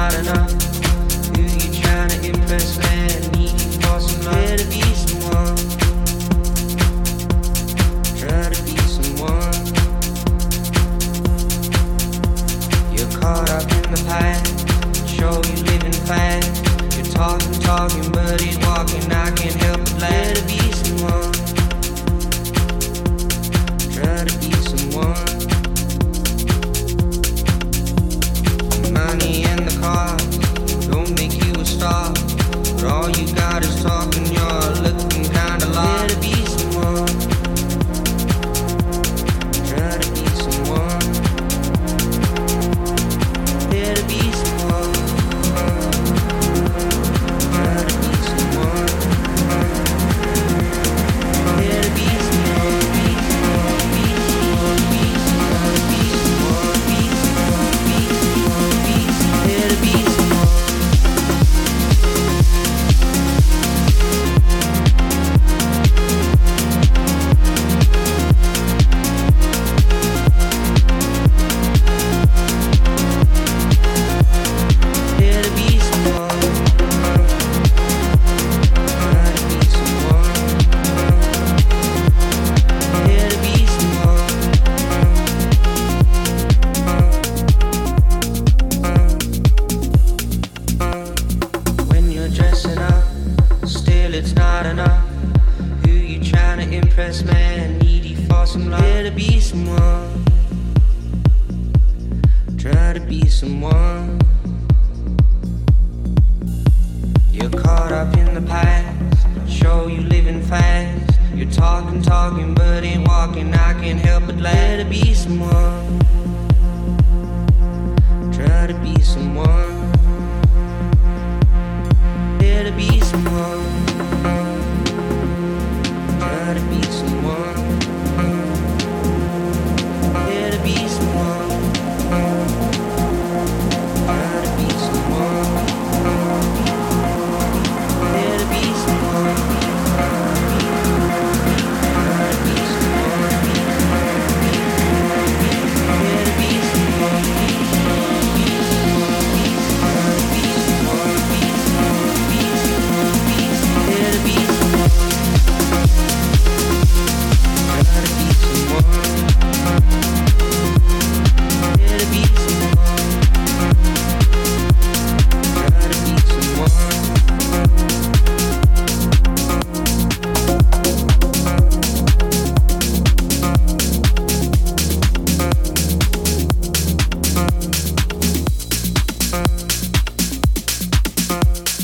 not enough. Who you trying to impress, man? Need you for some love. Try to be someone. Try to be someone. You're caught up in the past. Show you living fast. You're talking, but ain't walking. I can't help but glad to be someone. Try to be someone. Money and the cars don't make you a star, but all you got is talking. You're looking kinda lost. Try to be someone. Try to be someone. Try to be someone. Try to be someone. Try to be someone. Be someone. Be someone. Be someone. Be someone. Be someone. Be someone. Try to be someone. Try to be someone. Try to be someone. Try to be someone. When you're dressing up, still it's not enough. Who you trying to impress, man? Needy for some love. Try to be someone. Try to be someone. You're caught up in the past. Show you living fast. You're talking, but ain't walking. I can't help but glad to be someone.